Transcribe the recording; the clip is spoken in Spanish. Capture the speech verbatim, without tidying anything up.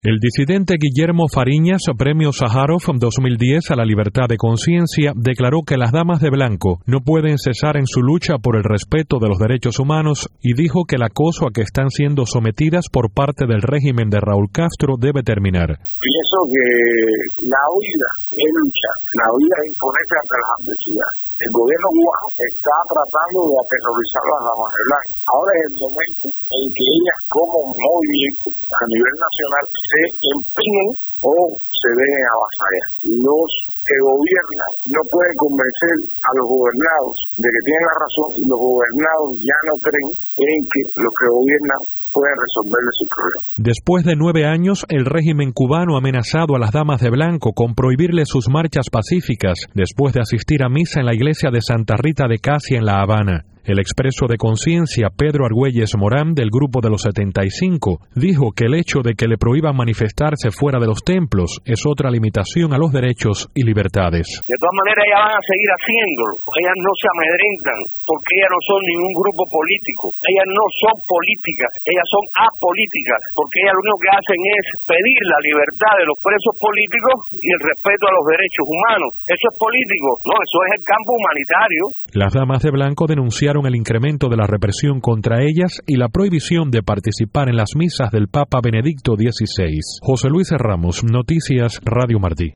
El disidente Guillermo Fariñas, Premio Sájarov dos mil diez a la libertad de conciencia, declaró que las damas de blanco no pueden cesar en su lucha por el respeto de los derechos humanos y dijo que el acoso a que están siendo sometidas por parte del régimen de Raúl Castro debe terminar. Pienso que la huida es luchar, la huida es imponerse ante las adversidades. El gobierno cubano está tratando de aterrorizar a las damas de blanco. Ahora es el momento en que ellas como movimiento a nivel nacional se empeñen o se dejen avasallar. Los que gobiernan no pueden convencer a los gobernados de que tienen la razón y los gobernados ya no creen en que los que gobiernan pueden resolverle su problema. Después de nueve años, el régimen cubano ha amenazado a las damas de blanco con prohibirles sus marchas pacíficas después de asistir a misa en la iglesia de Santa Rita de Casia en La Habana. El expreso de conciencia Pedro Argüelles Morán, del Grupo de los setenta y cinco, dijo que el hecho de que le prohíban manifestarse fuera de los templos es otra limitación a los derechos y libertades. De todas maneras, ellas van a seguir haciéndolo. Ellas no se amedrentan porque ellas no son ningún grupo político. Ellas no son políticas, ellas son apolíticas, porque ellas lo único que hacen es pedir la libertad de los presos políticos y el respeto a los derechos humanos. Eso es político, no, eso es el campo humanitario. Las damas de blanco denunciaron el incremento de la represión contra ellas y la prohibición de participar en las misas del Papa Benedicto dieciséis. José Luis Ramos, Noticias Radio Martí.